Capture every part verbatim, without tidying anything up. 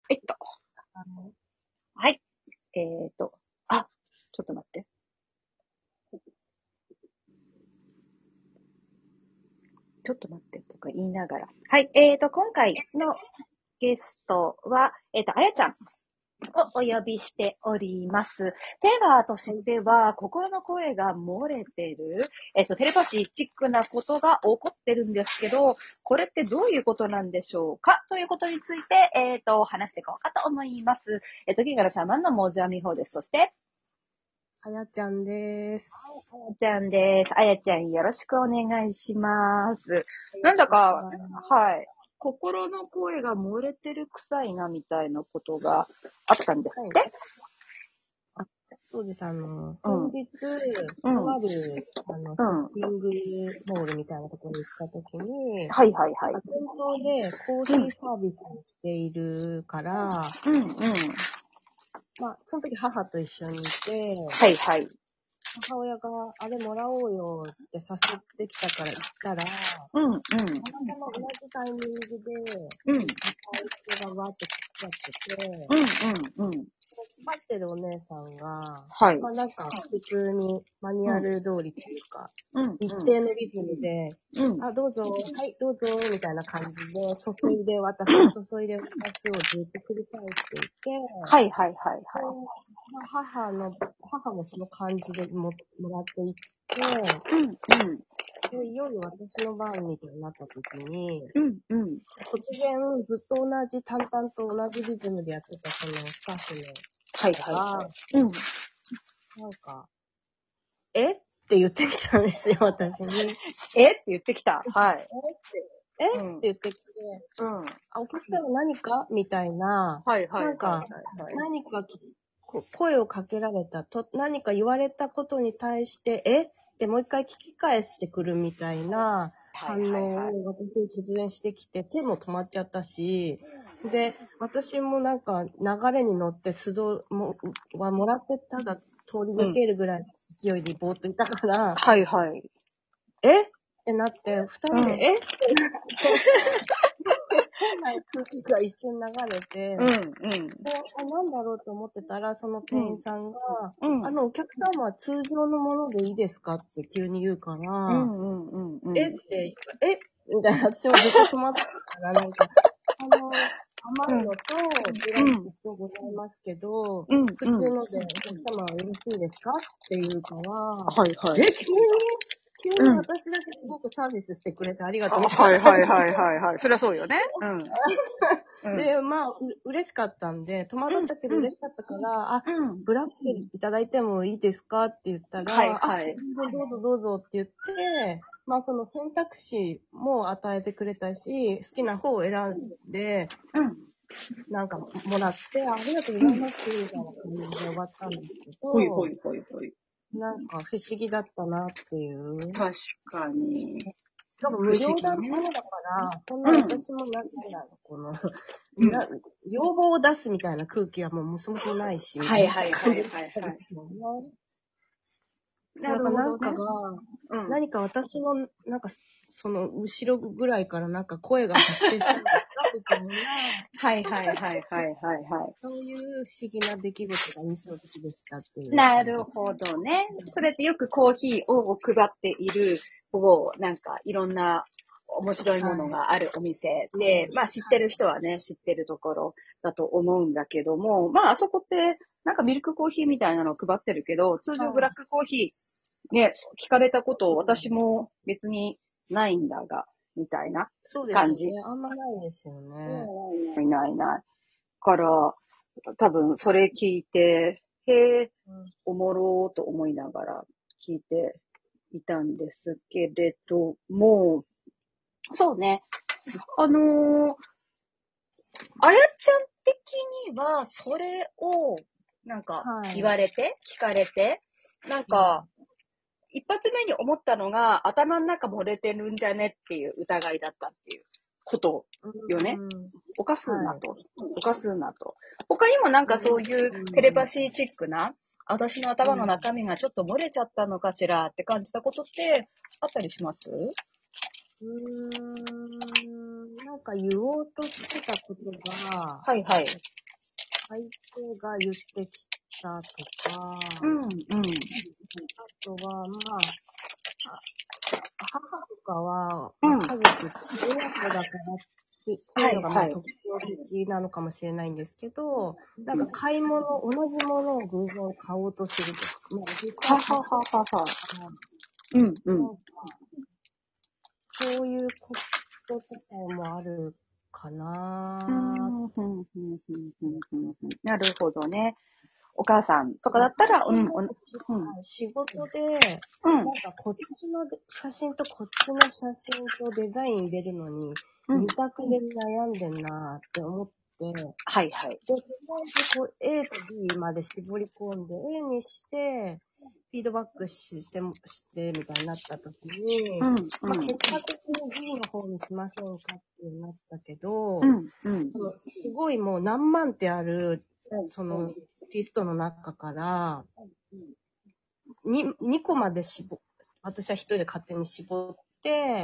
えっと。 あのはい。えっと。あ、ちょっと待って。ちょっと待ってとか言いながら。はい。えっと、今回のゲストは、えっと、あやちゃんをお呼びしております。テーマとしては、心の声が漏れてる、えっと、テレパシーチックなことが起こってるんですけど、これってどういうことなんでしょうかということについて、えっと、話していこうかと思います。えっと、ギガラシャーマンのモージャミホです。そして、 あやちゃんです。 あやちゃんです。あやちゃんよろしくお願いします。なんだか、はい。心の声が漏れてる臭いなみたいなことがあったんですって、はい、 あ、そうです。あの、 うん、 先日、 うん、 とある、あの、ショッうん。 ピングモールみたいなところに行ったときに、 はいはいはい。 店頭でコーヒーサービスをしているから、 うん、うん。 まあ、その時母と一緒にいて、 はいはい。 母親があれもらおうよって誘ってきたから行ったら、 うん、うん。 たまたま同じタイミングで、 うん、 若い人がわーって来ちゃってて、 うん、うん、うん。 配ってるお姉さんが、 はい。 まあなんか普通にマニュアル通りというか、 うん、うん。 一定のリズムで、 うん。 あ、どうぞ、はい、どうぞ、みたいな感じで、注いで渡す、注いで渡すをずっと繰り返していて、 はいはいはいはい。 でまあ、母の、母もその感じでももらっていって、 うん、うん。 で、いよいよ私の番みたいになった時に、 うん、うん。 突然ずっと同じ、淡々と同じリズムでやってたそのスタッフのはい方が、 はいはい。うん。 なんか、えって言ってきたんですよ、私に。 えって言ってきた。はい。 えって、えってうん。 言ってきて、 うん。 あ、お客さんは何かみたいな、 はいはいはいはいなんか、何かこ声をかけられたと、何か言われたことに対して、えってもう一回聞き返してくるみたいなはい反はいはい。 応を私に突然してきて、手も止まっちゃったし、で、私もなんか流れに乗って素通もはもらってただ通り抜けるぐらいの勢いでぼーっといたから、 はいはい。 えってなって、二人で、 うんえってなって、変な空気が一瞬流れて、 うん、うん。 で、あ、なんだろうと思ってたら、その店員さんが、 うん。 あの、お客様は通常のものでいいですかって急に言うかうら、 んうんうんうん。 えって、えみたいな、私もずっと止まってたから、なんか、あの、甘いのと、ブラックとございますけど、 うん、 普通のでお客様はよろしいですかって言うから、 はいはい。 え、急に急にうん。 私だけすごくサービスしてくれてありがとうあ、 みたいなはいはいはいはいはい。そりゃそうよね。うん。うん。 で、まあ、う嬉しかったんで、戸惑ったけどうん。 嬉しかったから、あ、 うん。 ブラックいただいてもいいですかって言ったはいら、あ、 はい。 どうぞどうぞって言って、まあ、その選択肢も与えてくれたし、好きな方を選んで、 うん。 なんかもらって、ありがとうございます、みたいな感じで終わったんですけど、 ほいほいほいほい。 なんか不思議だったなっていう。 確かに。 多分不思無料議ね。 だものだから、そんなうん。 私もなんなんだろう、この、 うん。 な要望を出すみたいな空気はもうそもそもないし、みたいなはいはいは感じいはいはい。 もんね。そう、 なだからなるほどね。 んかが、 うん。 何か私の、なんか、その後ろぐらいからなんか声が発生したんですかみたいな、 はいはいはいはいはいはそういう不思議な出来事が印象的でしたっていい。 う感じ。 なるほどね。それってよくコーヒーを配っている、こう、なんかいろんな面白いものはい。 があるお店うん。 で、まあ知ってる人はね、知ってるところだと思うんだけども、まああそこってなんかミルクコーヒーみたいなのを配ってるけど、通常ブラッはクコーヒーね、聞かれたことを私も別にないんだが、みたいなそうです感じ。 よね。あんまないですよね。 ないないない。から、多分それ聞いて、へえ、 うん。 おもろーと思いながら聞いていたんですけれども、そうね。あのー、あやちゃん的には、それを、なんか、 はい。 言われて、聞かれて、なんうん。 か、一発目に思ったのが、頭の中漏れてるんじゃねっていう疑いだったっていうことよね。 うん。 おかすなはい。 と。おかすなと。他にもなんかそういうテレパシーチックな、私の頭のうん。 中身がちょっと漏れちゃったのかしらって感じたことってあったりします？ うーん、なんか言おうとしてたことが、 はいはい。 相手が言ってきたとか、 うん、うん。 あとは、まあ、母とかは、 うんまあ、家族、親子だからっていうのが、まあ、 はいはい特徴的なのかもしれないんですけど、なんか買い物、同じものを偶然買おうとするとか、まあ、実際買っははははは。 て、 うん、うん。 なんか、そういうこととかもあるかうーな。 ん、ふん、ふん、ふん、ふん、ふん、ふん。なるほどね。お母さんとかだったら、うん、うん、うん。 仕事で、 うんなんかこっちの写真とこっちの写真とデザイン入れるのに、 うん二択で悩んでんなって思って、 はいはい。 で、とりあえずこう A と B まで絞り込んで、A にして、フィードバックしても、してみたいになった時に、 うん、うん。 まあ、結果的に B の方にしませんかってなったけど、 うん、うん。 そのすごいもう何万ってある、 うんそのリストの中から、に、にこまで絞、私は一人で勝手に絞って、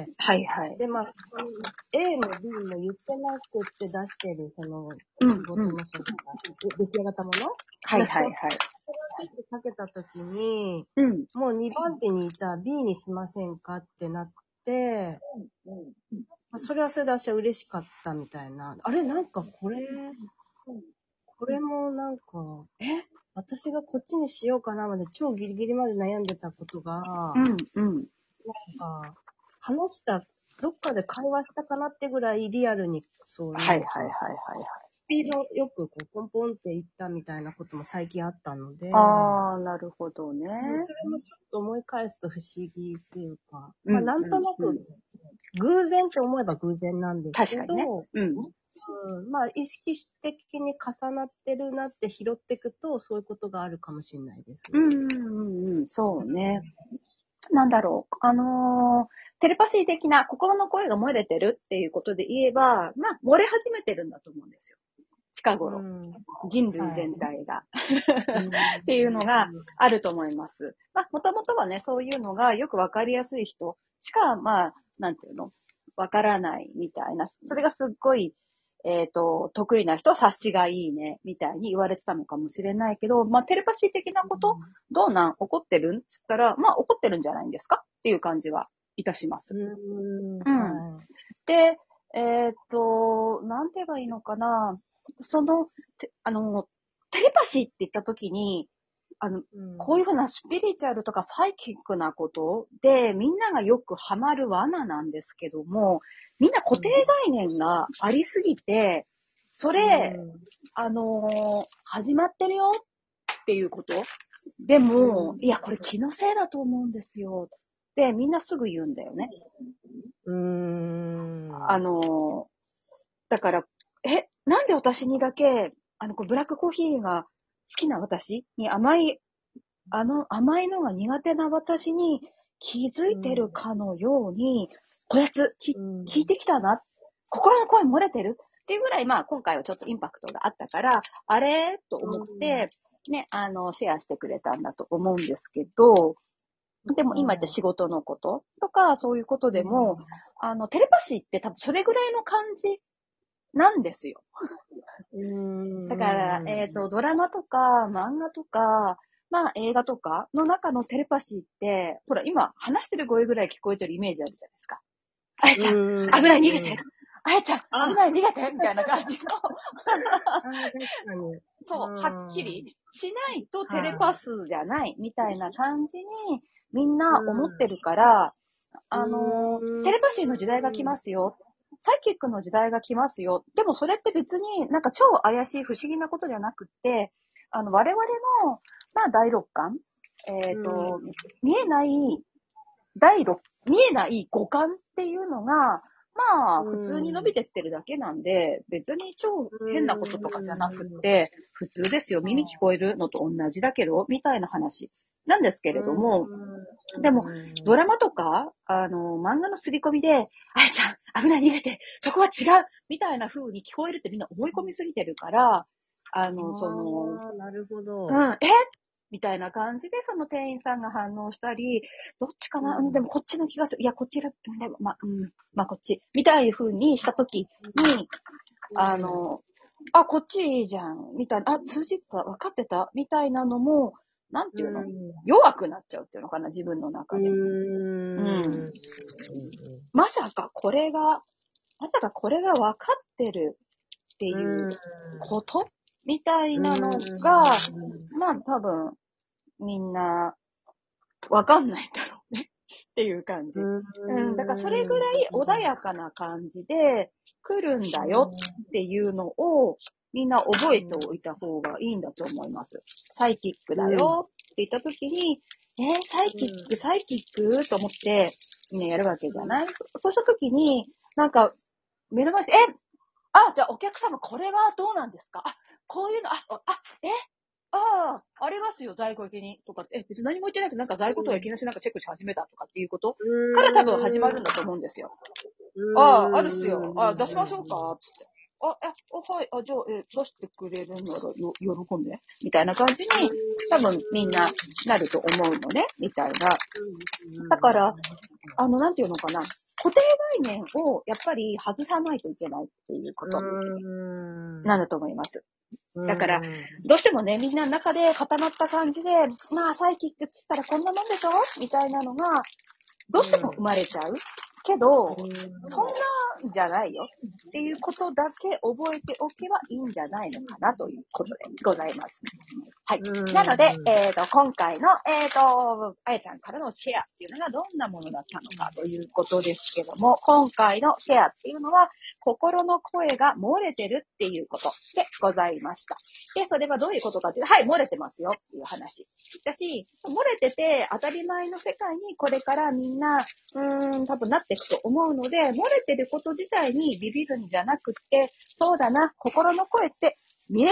はいはい。 で、まあ、A も B も言ってなくって出してる、その、 うん仕事のその、出来上がったものはいはいはい。 かけたときに、 うん。 もうにばん手にいた B にしませんかってなって、まあそれはそれで私は嬉しかったみたいな。あれなんかこれ、これもなんか、え私がこっちにしようかなまで超ギリギリまで悩んでたことが、 うん、うん。 なんか、話した、どっかで会話したかなってぐらいリアルに、そう、 はいはいなんか、 はいはいはい。 スピードよくこうポンポンっていったみたいなことも最近あったので、 ああ、なるほどね。 それもちょっと思い返すと不思議っていうか、 うんまあなんとなうんうんく、偶然って思えば偶然なんですけ確かにね。 ど、 うん。 うん、まあ意識的に重なってるなって拾っていくと、そういうことがあるかもしれないです。 うんうんうんうん。そうね。なんだろう。あのーテレパシー的な心の声が漏れてるっていうことで言えば、まあ、漏れ始めてるんだと思うんですよ。近う頃。 ん。 人類全体が。 うんっていうのがあると思います。まあ、もともとはね、そういうのがよくわかりやすい人しか、まあ、なんていうの、わからないみたいな、それがすっごい、えっと、得意な人、察しがいいね、みたいに言われてたのかもしれないけど、まあ、テレパシー的なこと、どうなん怒ってるんつったら、まあ、怒ってるんじゃないんですかっていう感じはいたします。 うん。 うん。 はで、えっと、なんて言えばいいのかな。その、てあの、テレパシーって言ったときに、あの、 い。うん。 こういうふうなスピリチュアルとかサイキックなことで、みんながよくハマる罠なんですけども、みんな固定概念がありすぎて、それ、あのー始まってるよっていうことでも、 うんいや、これ気のせいだと思うんですよってみんなすぐ言うんだよね。 うーん。 あのーだから、え、なんで私にだけ、あの、こうブラックコーヒーが好きな私に甘い、あの、甘いのが苦手な私に気づいてるかのように、こやつ、き、 うん、 聞いてきたな。心の声漏れてるっていうぐらい、まあ、今回はちょっとインパクトがあったから、あれと思って、ね、あの、シェアしてくれたんだと思うんですけど、でも今言った仕事のこととか、そういうことでも、あの、テレパシーって多分それぐらいの感じなんですよ。 うんだから、えっと、ドラマとか、漫画とか、まあ映画とかの中のテレパシーって、ほら、今話してる声ぐらい聞こえてるイメージあるじゃないですか。あやちゃん、 うん危ない逃げてあやちゃん、 あ危ない逃げてみたいな感じの。 あ確かに。 そう、 うんはっきりしないとテレはパスじゃないみたいな感じにみんいな思ってるから、あのうんテレパシーの時代が来ますよ。サイキックの時代が来ますよ。でもそれって別になんか超怪しい不思議なことじゃなくって、あの、我々の、まあ、第六感、えっと、見えない、第六、見えない五感っていうのが、まあ、普通に伸びてってるだけなんで、別に超変なこととかじゃなくって、普通ですよ。耳聞こえるのと同じだけど、みたいな話なんですけれども、でも、ドラマとか、あの、漫画の刷り込みで、あやちゃん、危ない逃げて、そこは違うみたいな風に聞こえるってみんな思い込みすぎてるから、あの、その、 ああ、なるほど。 うん、えみたいな感じで、その店員さんが反応したり、どっちかな、うん、でもこっちの気がする。いや、こっちら、でもまあ、うん、まあこっち。みたいな風にしたときに、あの、 あ、こっちいいじゃん、みたいな、あ、通じてた、分かってた、みたいなのも、なんていうの、 うん弱くなっちゃうっていうのかな、自分の中で。 うーん。 うんまさかこれが、まさかこれが分かってるっていうことみたいなのが、まあ多分、みんな、わかんないんだろうね。っていう感じ。うん。だからそれぐらい穏やかな感じで来るんだよっていうのをみんな覚えておいた方がいいんだと思います。サイキックだよって言った時に、えー、サイキック、サイキックと思ってね、やるわけじゃない、そうした時に、なんか、目の前で、えあ、じゃあお客様これはどうなんですかあ、こういうの、あ、あ、えああ、ありますよ、在庫受けに。とかって、え、別に何も言ってないけど、なんか在庫とかいきなりなんかチェックし始めたとかっていうことから多分始まるんだと思うんですよ。ああ、あるっすよ。あ出しましょうかつって。あ、え、あ、はい、あ、じゃあ、え、出してくれるならよ、喜んで。みたいな感じに、多分みんななると思うのね、みたいな。だから、あの、なんていうのかな。固定概念をやっぱり外さないといけないっていうことなんだと思います。だから、どうしてもね、みんなの中で固まった感じで、まあ、サイキックって言ったらこんなもんでしょみたいなのが、どうしても生まれちゃうけど、そんなんじゃないよっていうことだけ覚えておけばいいんじゃないのかなということでございます。はい。なので、えっと、今回の、えっと、あやちゃんからのシェアっていうのがどんなものだったのかということですけども、今回のシェアっていうのは、心の声が漏れてるっていうことでございました。で、それはどういうことかっていうと、はい、漏れてますよっていう話。だし、漏れてて当たり前の世界にこれからみんな、うーん、多分なっていくと思うので、漏れてること自体にビビるんじゃなくって、そうだな、心の声って見え